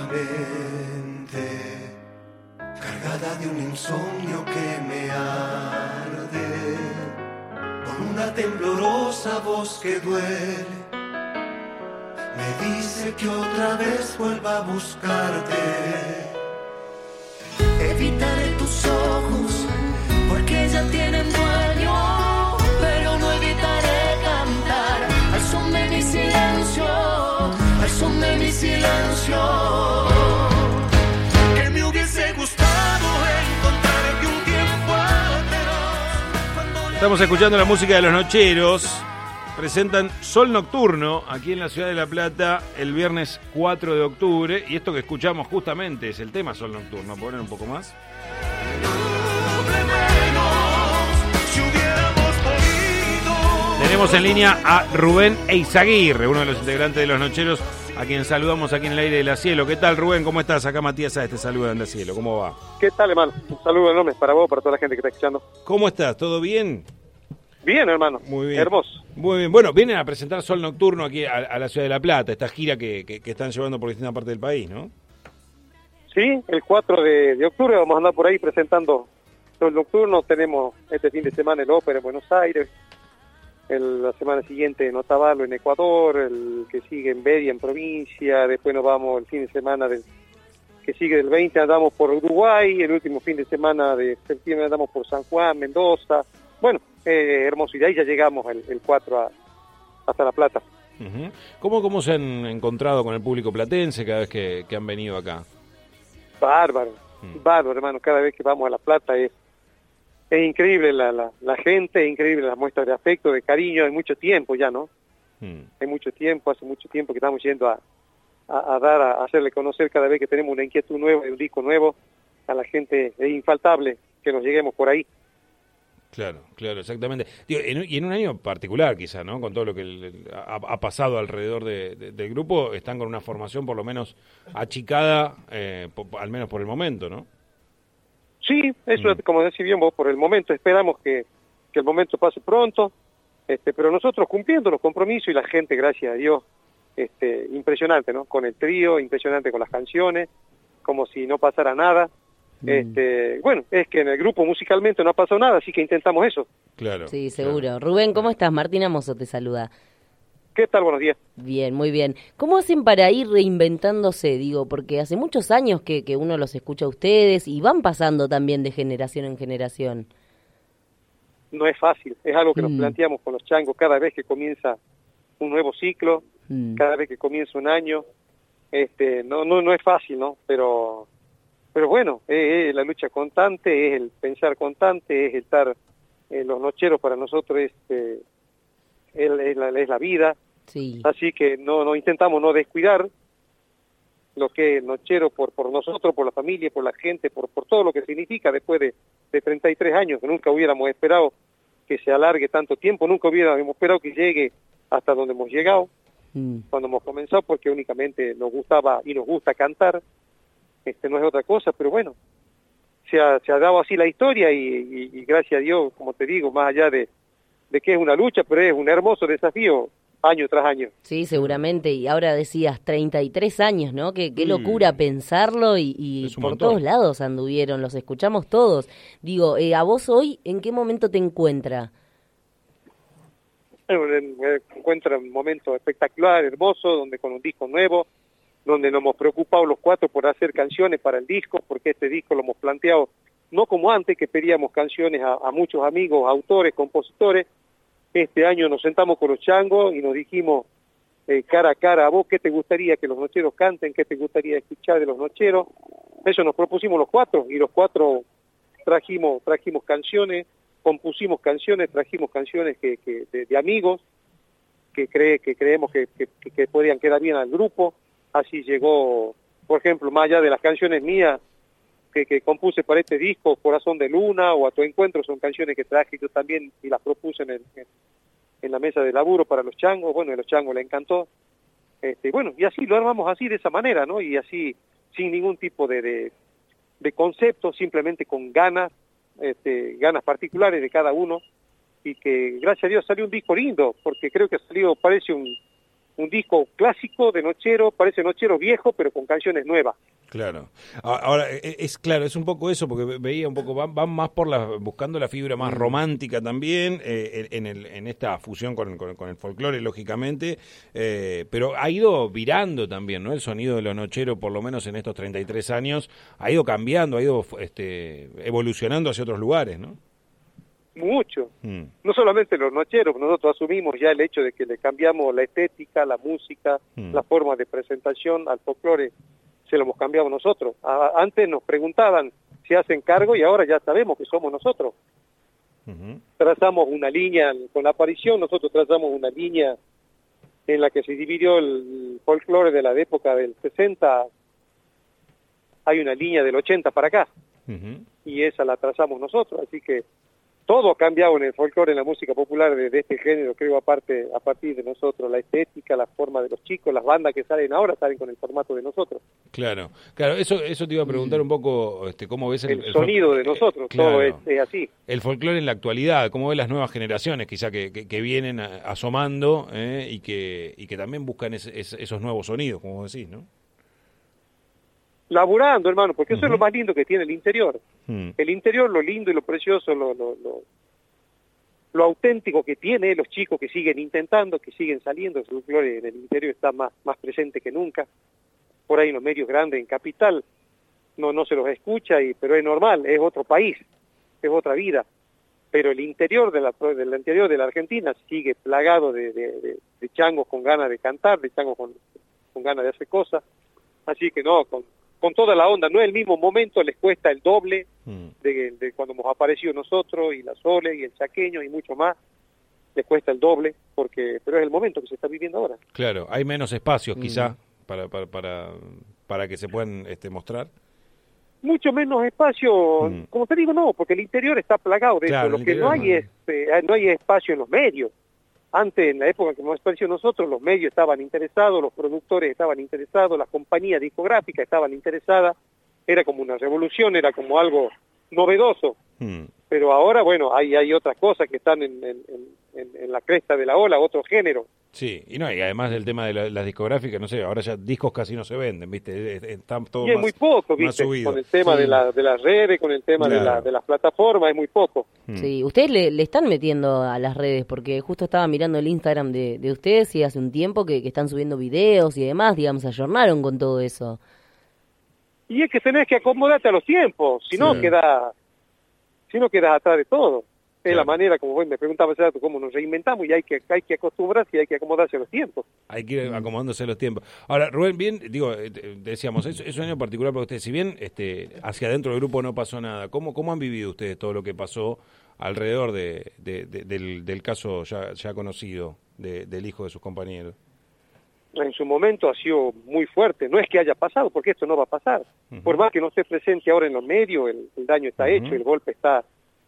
mente, cargada de un insomnio que me arde, con una temblorosa voz que duele, me dice que otra vez vuelva a buscarte. Evitaré tus ojos, porque ya tienen dueño, pero no evitaré cantar al son de mi silencio, al son de mi silencio. Que me hubiese gustado encontrarte un tiempo atrás. Estamos escuchando la música de Los Nocheros. Presentan Sol Nocturno aquí en la ciudad de La Plata el viernes 4 de octubre. Y esto que escuchamos justamente es el tema Sol Nocturno. ¿Poner un poco más? Tenemos en línea a Rubén Eizaguirre, uno de los integrantes de Los Nocheros, a quien saludamos aquí en el aire de La Cielo. ¿Qué tal, Rubén? ¿Cómo estás? Acá Matías Sáez te saluda en La Cielo. ¿Cómo va? ¿Qué tal, hermano? Un saludo enorme para vos, para toda la gente que está escuchando. ¿Cómo estás? ¿Todo bien? Bien, hermano. Muy bien. Hermoso. Muy bien. Bueno, vienen a presentar Sol Nocturno aquí a la ciudad de La Plata, esta gira que están llevando por distintas partes del país, ¿no? Sí, el 4 de octubre vamos a andar por ahí presentando Sol Nocturno. Tenemos este fin de semana el Ópera en Buenos Aires, la semana siguiente en Otavalo, en Ecuador, el que sigue en Bedia, en provincia. Después nos vamos el fin de semana que sigue del 20, andamos por Uruguay. El último fin de semana de septiembre andamos por San Juan, Mendoza. Bueno, hermoso. Y de ahí ya llegamos el 4 hasta La Plata. Uh-huh. ¿Cómo se han encontrado con el público platense cada vez que han venido acá? Bárbaro, bárbaro, hermano. Cada vez que vamos a La Plata es increíble la gente, es increíble las muestras de afecto, de cariño. Hay mucho tiempo ya, ¿no? Hay mucho tiempo, hace mucho tiempo que estamos yendo a hacerle conocer cada vez que tenemos una inquietud nueva y un disco nuevo a la gente. Es infaltable que nos lleguemos por ahí. Claro, exactamente. Digo, y en un año particular quizá, ¿no? Con todo lo que ha pasado alrededor del grupo, están con una formación por lo menos achicada, al menos por el momento, ¿no? Sí, eso como decís bien vos, por el momento. Esperamos que el momento pase pronto, pero nosotros cumpliendo los compromisos y la gente, gracias a Dios, impresionante, ¿no? Con el trío, impresionante con las canciones, como si no pasara nada. Bueno, es que en el grupo musicalmente no ha pasado nada, así que intentamos eso. Claro. Sí, seguro. Claro. Rubén, ¿cómo estás? Martina Mozo te saluda. ¿Qué tal? Buenos días. Bien, muy bien. ¿Cómo hacen para ir reinventándose? Digo, porque hace muchos años que uno los escucha a ustedes y van pasando también de generación en generación. No es fácil, es algo que nos planteamos con los changos cada vez que comienza un nuevo ciclo, cada vez que comienza un año. No es fácil, ¿no? Pero bueno, es la lucha constante, es el pensar constante, es estar los nocheros para nosotros es la vida. Sí. Así que no intentamos no descuidar lo que es nochero por nosotros, por la familia, por la gente, por todo lo que significa después de 33 años, que nunca hubiéramos esperado que se alargue tanto tiempo, nunca hubiéramos esperado que llegue hasta donde hemos llegado, cuando hemos comenzado, porque únicamente nos gustaba y nos gusta cantar. No es otra cosa, pero bueno, se ha dado así la historia y gracias a Dios, como te digo, más allá de que es una lucha, pero es un hermoso desafío año tras año. Sí, seguramente, y ahora decías 33 años, ¿no? Qué locura pensarlo y por montón. Todos lados anduvieron, los escuchamos todos. Digo, a vos hoy, ¿en qué momento te encuentra? Me encuentra un momento espectacular, hermoso, donde con un disco nuevo, donde nos hemos preocupado los cuatro por hacer canciones para el disco, porque este disco lo hemos planteado no como antes, que pedíamos canciones a muchos amigos, autores, compositores. Este año nos sentamos con los changos y nos dijimos cara a cara, a vos, ¿qué te gustaría que los nocheros canten? ¿Qué te gustaría escuchar de los nocheros? Eso nos propusimos los cuatro, y los cuatro trajimos canciones, compusimos canciones, trajimos canciones de amigos que creemos que podrían quedar bien al grupo. Así llegó, por ejemplo, más allá de las canciones mías que compuse para este disco, Corazón de Luna o A Tu Encuentro, son canciones que traje yo también y las propuse en la mesa de laburo para los changos. Bueno, a los changos les encantó. Bueno, y así lo armamos así, de esa manera, ¿no? Y así, sin ningún tipo de concepto, simplemente con ganas particulares de cada uno, y que gracias a Dios salió un disco lindo, porque creo que parece un disco clásico de nochero, parece nochero viejo, pero con canciones nuevas. Claro. Ahora, claro, es un poco eso, porque veía un poco, van más buscando la fibra más romántica también, en esta fusión con el folclore, lógicamente, pero ha ido virando también, ¿no? El sonido de los nocheros, por lo menos en estos 33 años, ha ido cambiando, ha ido evolucionando hacia otros lugares, ¿no? Mucho. No solamente los nocheros, nosotros asumimos ya el hecho de que le cambiamos la estética, la música, la forma de presentación al folclore, se lo hemos cambiado nosotros. Antes nos preguntaban si hacen cargo y ahora ya sabemos que somos nosotros. Trazamos una línea, con la aparición nosotros trazamos una línea en la que se dividió el folclore de la época del 60, hay una línea del 80 para acá, y esa la trazamos nosotros, así que todo ha cambiado en el folclore, en la música popular de este género, creo, a partir de nosotros, la estética, la forma de los chicos, las bandas que salen ahora salen con el formato de nosotros. Claro, eso te iba a preguntar un poco, cómo ves el sonido de nosotros, claro, todo es así. El folclore en la actualidad, cómo ves las nuevas generaciones, quizá que vienen asomando, y que también buscan esos nuevos sonidos, como vos decís, ¿no? Laburando, hermano, porque eso es lo más lindo que tiene el interior. El interior, lo lindo y lo precioso, lo auténtico que tiene, los chicos que siguen intentando, que siguen saliendo, el folclore en el interior está más presente que nunca. Por ahí en los medios grandes, en Capital, no se los escucha, pero es normal, es otro país, es otra vida. Pero el interior del interior de la Argentina sigue plagado de changos con ganas de cantar, de changos con ganas de hacer cosas. Así que no, con toda la onda, no es el mismo momento, les cuesta el doble de cuando hemos aparecido nosotros, y la Sole, y el Chaqueño, y mucho más, les cuesta el doble, pero es el momento que se está viviendo ahora. Claro, hay menos espacios quizá para que se puedan mostrar. Mucho menos espacio, como te digo, no, porque el interior está plagado de eso, lo que no hay espacio en los medios. Antes, en la época que hemos aparecido nosotros, los medios estaban interesados, los productores estaban interesados, las compañías discográficas estaban interesadas, era como una revolución, era como algo novedoso. Pero ahora, bueno, hay otras cosas que están en la cresta de la ola, otro género. Sí, y además del tema de las discográficas, no sé, ahora ya discos casi no se venden, ¿viste? Están todos y es muy poco, ¿viste? Con el tema de las redes, con el tema de las plataformas, es muy poco. Sí, ustedes le están metiendo a las redes, porque justo estaba mirando el Instagram de ustedes y hace un tiempo que están subiendo videos y demás, digamos, ayornaron con todo eso. Y es que tenés que acomodarte a los tiempos, si no quedas atrás de todo. Es la manera, como vos me preguntabas, cómo nos reinventamos, y hay que acostumbrarse y hay que acomodarse a los tiempos. Hay que ir acomodándose a los tiempos. Ahora, Rubén, bien, decíamos, es un año particular para ustedes. Si bien hacia adentro del grupo no pasó nada, ¿cómo han vivido ustedes todo lo que pasó alrededor del caso ya conocido del hijo de sus compañeros? En su momento ha sido muy fuerte. No es que haya pasado, porque esto no va a pasar. Por más que no esté presente ahora en los medios, el daño está hecho, el golpe está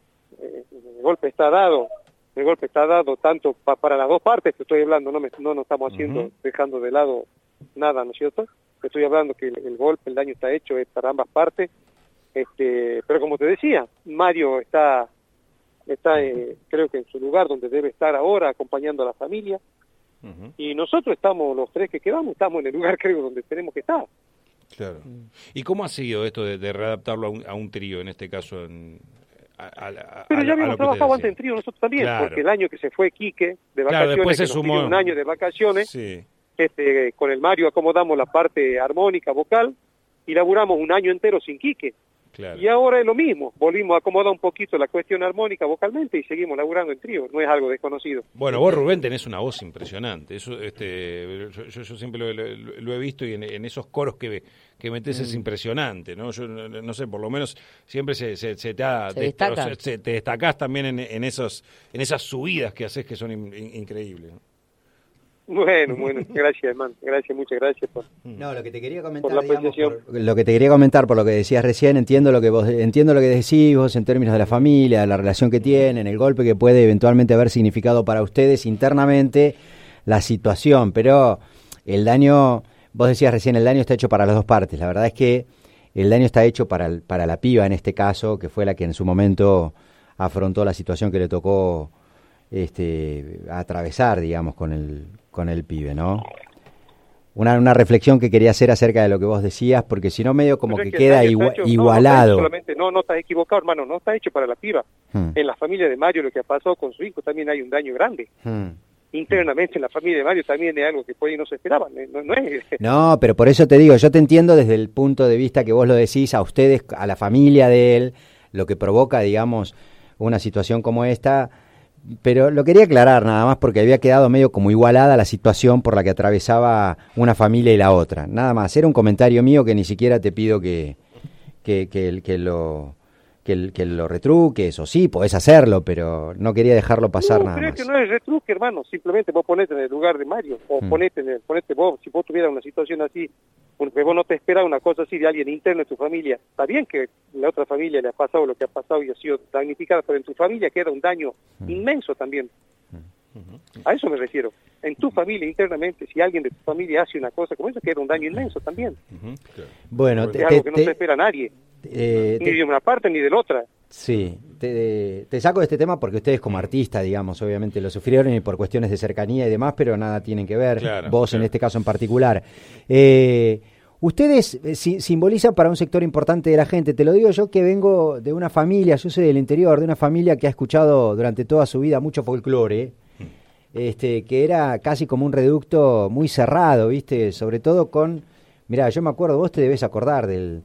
dado tanto para las dos partes que estoy hablando, no estamos dejando de lado nada, ¿no es cierto? Estoy hablando que el daño está hecho, es para ambas partes, pero como te decía, Mario está creo que en su lugar donde debe estar ahora, acompañando a la familia, y nosotros estamos, los tres que quedamos, estamos en el lugar, creo, donde tenemos que estar. Claro. ¿Y cómo ha sido esto de readaptarlo a un trío, en este caso? Pero ya habíamos trabajado antes en trío nosotros también, porque el año que se fue Quique de vacaciones, después se que nos sumó pidió un año de vacaciones, con el Mario acomodamos la parte armónica, vocal, y laburamos un año entero sin Quique. Claro. Y ahora es lo mismo, volvimos a acomodar un poquito la cuestión armónica vocalmente y seguimos laburando en trío, no es algo desconocido. Bueno, vos, Rubén, tenés una voz impresionante, eso yo siempre lo he visto, y en esos coros que metés es impresionante, ¿no? Yo no sé, por lo menos siempre te destacás también en esas subidas que haces, que son increíbles, ¿no? Bueno, gracias, hermano, muchas gracias por... No, lo que te quería comentar, por lo que decías recién, entiendo lo que decís vos en términos de la familia, de la relación que tienen, el golpe que puede eventualmente haber significado para ustedes internamente la situación, pero el daño, vos decías recién, el daño está hecho para las dos partes. La verdad es que el daño está hecho para la piba en este caso, que fue la que en su momento afrontó la situación que le tocó atravesar, digamos, con el pibe, ¿no? Una reflexión que quería hacer acerca de lo que vos decías, porque si no medio como que queda igualado. No estás equivocado, hermano, no está hecho para la piba. En la familia de Mario lo que ha pasado con su hijo también hay un daño grande. Internamente en la familia de Mario también es algo que por ahí no se esperaba. No, pero por eso te digo, yo te entiendo desde el punto de vista que vos lo decís, a ustedes, a la familia de él, lo que provoca, digamos, una situación como esta. Pero lo quería aclarar nada más porque había quedado medio como igualada la situación por la que atravesaba una familia y la otra. Nada más, era un comentario mío que ni siquiera te pido que lo retruques, o sí, podés hacerlo, pero no quería dejarlo pasar nada más. Que no es retruque, hermano, simplemente vos ponete en el lugar de Mario, o ponete vos, si vos tuvieras una situación así, porque vos no te esperas una cosa así de alguien interno en tu familia. Está bien que la otra familia le ha pasado lo que ha pasado y ha sido damnificada, pero en tu familia queda un daño inmenso también. A eso me refiero. En tu familia, internamente, si alguien de tu familia hace una cosa como eso, queda un daño inmenso también. Bueno, es algo que no se espera a nadie. Ni de una parte ni de la otra. Sí, te saco de este tema porque ustedes como artistas, digamos, obviamente lo sufrieron y por cuestiones de cercanía y demás, pero nada tienen que ver, vos en este caso en particular. Ustedes simbolizan para un sector importante de la gente, te lo digo yo que vengo de una familia, yo soy del interior, de una familia que ha escuchado durante toda su vida mucho folclore, que era casi como un reducto muy cerrado, ¿viste? Sobre todo con, mirá, yo me acuerdo, vos te debes acordar del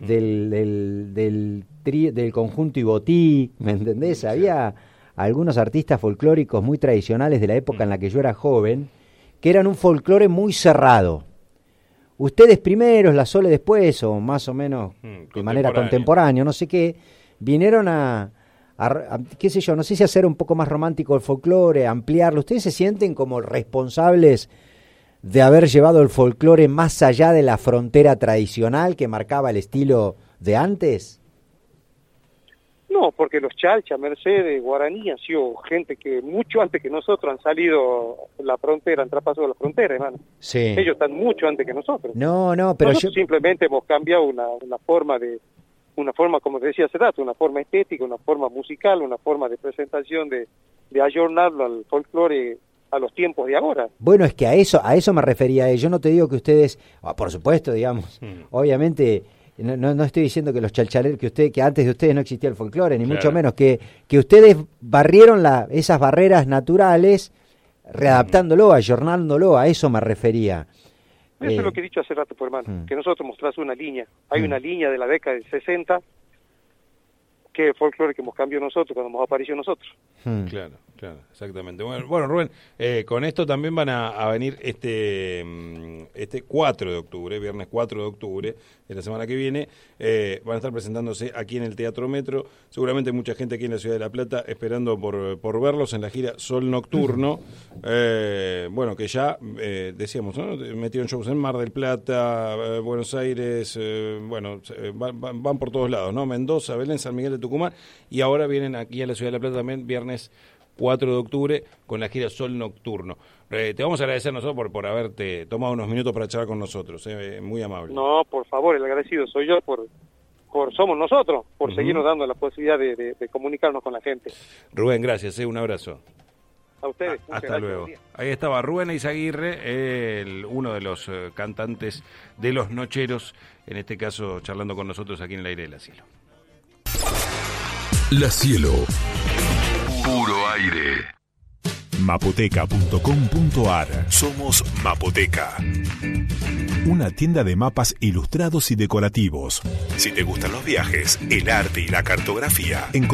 conjunto Ibotí, ¿me entendés? Había algunos artistas folclóricos muy tradicionales de la época en la que yo era joven, que eran un folclore muy cerrado. Ustedes primeros, la Sole después, o más o menos de manera contemporánea, no sé qué, vinieron a qué sé yo, no sé si hacer un poco más romántico el folclore, ampliarlo. ¿Ustedes se sienten como responsables de haber llevado el folclore más allá de la frontera tradicional que marcaba el estilo de antes? No, porque los Chalcha, Mercedes, Guaraní han sido gente que mucho antes que nosotros han salido la frontera, han traspasado la frontera, hermano. Sí. Ellos están mucho antes que nosotros. No, pero nosotros simplemente hemos cambiado una forma, como te decía hace rato, una forma estética, una forma musical, una forma de presentación, de ayornarlo al folclore a los tiempos de ahora. Bueno, es que a eso me refería. Yo no te digo que ustedes, por supuesto, digamos, obviamente. No estoy diciendo que los chalchaleros, que antes de ustedes no existía el folclore, ni mucho menos, que ustedes barrieron esas barreras naturales, readaptándolo, ayornándolo, a eso me refería. Eso es lo que he dicho hace rato, por hermano, que nosotros mostramos una línea. Hay una línea de la década del 60, que es el folclore que hemos cambiado nosotros, cuando hemos aparecido nosotros. Claro, exactamente. Bueno, Rubén, con esto también van a venir este 4 de octubre, viernes 4 de octubre, de la semana que viene, van a estar presentándose aquí en el Teatro Metro, seguramente mucha gente aquí en la Ciudad de La Plata esperando por verlos en la gira Sol Nocturno, bueno, que ya, decíamos, ¿no? Metieron shows en Mar del Plata, Buenos Aires, van por todos lados, ¿no? Mendoza, Belén, San Miguel de Tucumán, y ahora vienen aquí a la Ciudad de La Plata también, viernes 4 de octubre, con la gira Sol Nocturno. Te vamos a agradecer nosotros por haberte tomado unos minutos para charlar con nosotros, muy amable. No, por favor, el agradecido soy yo somos nosotros, por seguirnos dando la posibilidad de comunicarnos con la gente. Rubén, gracias, un abrazo. A ustedes. Hasta luego. Ahí estaba Rubén Eizaguirre, uno de los cantantes de Los Nocheros, en este caso charlando con nosotros aquí en el aire de La Cielo. La Cielo. Puro aire. Mapoteca.com.ar. Somos Mapoteca. Una tienda de mapas ilustrados y decorativos. Si te gustan los viajes, el arte y la cartografía,